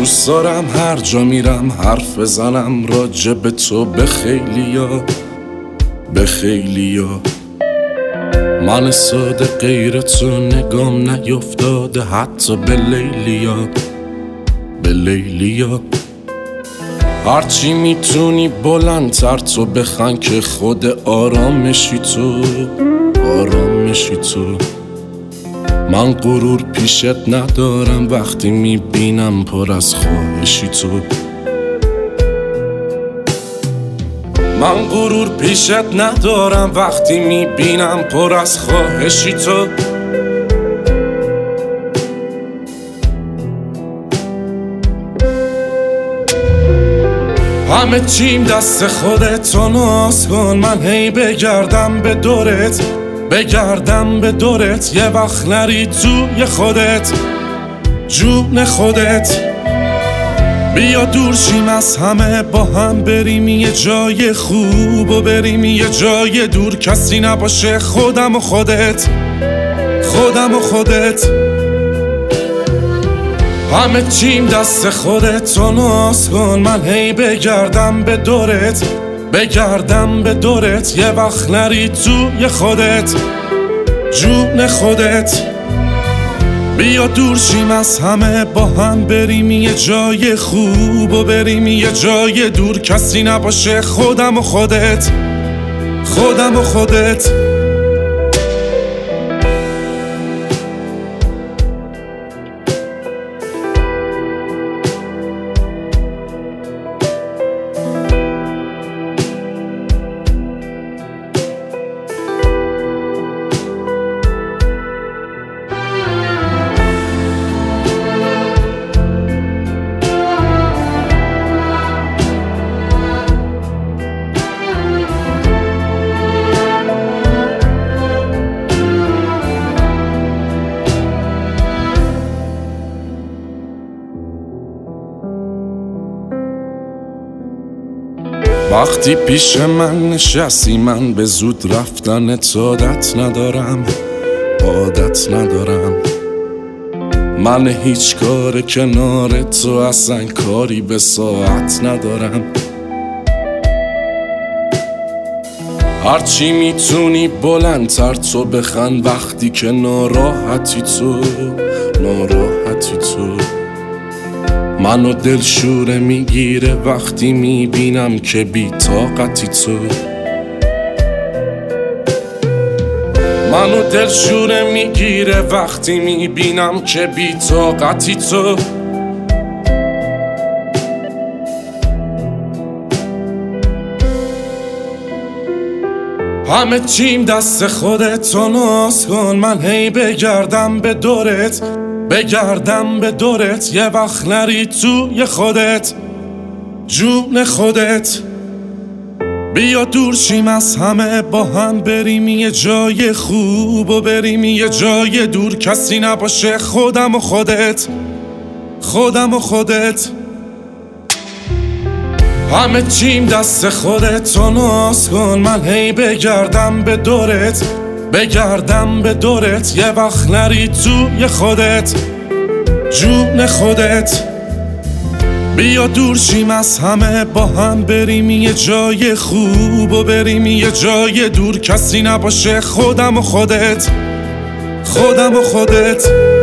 دوست دارم هر جا میرم حرف بزنم راجع به تو به خیلیا، به خیلیا. من ساده غیر تو نگام نیفتاده حتی به لیلیا، به لیلیا. هرچی میتونی بلندتر تو بخن که خود آرامشی تو، آرامشی تو. من غرور پیشت ندارم وقتی میبینم پر از خواهشی تو. من غرور پیشت ندارم وقتی میبینم پر از خواهشی تو. همه چیم دست خودت تو ناز کن، من هی بگردم به دورت، بگردم به دورت. یه وقت نری توی خودت، جون خودت. بیا دور شیم از همه، با هم بریم یه جای خوب و بریم یه جای دور کسی نباشه، خودم و خودت، خودم و خودت. همه چیم دست خودت تو ناز کن، من هی بگردم به دورت، بگردم به دورت. یه وقت نری توی خودت، جون خودت. بیا دور شیم از همه، با هم بریم یه جای خوب و بریم یه جای دور کسی نباشه، خودم و خودت، خودم و خودت. وقتی پیش من نشستی من به زود رفتنت عادت ندارم، عادت ندارم. من هیچ کار کنار تو اصلا کاری به ساعت ندارم. هرچی میتونی بلندتر تو بخن وقتی که ناراحتی تو، ناراحتی تو. منو دلشوره میگیره وقتی میبینم که بی طاقتی تو. منو دلشوره میگیره وقتی میبینم که بی طاقتی تو. همه چیم دست خودت تو ناز کن، من هی بگردم به دورت، بگردم به دورت. یه وقت نری توی خودت، جون خودت. بیا دور شیم از همه، با هم بریم یه جای خوب و بریم یه جای دور کسی نباشه، خودم و خودت، خودم و خودت. همه چیم دست خودت تو ناز کن، من هی بگردم به دورت، بگردم به دورت. یه وقت نری توی خودت، جون خودت. بیا دور شیم از همه، با هم بریم یه جای خوب و بریم یه جای دور کسی نباشه، خودم و خودت، خودم و خودت.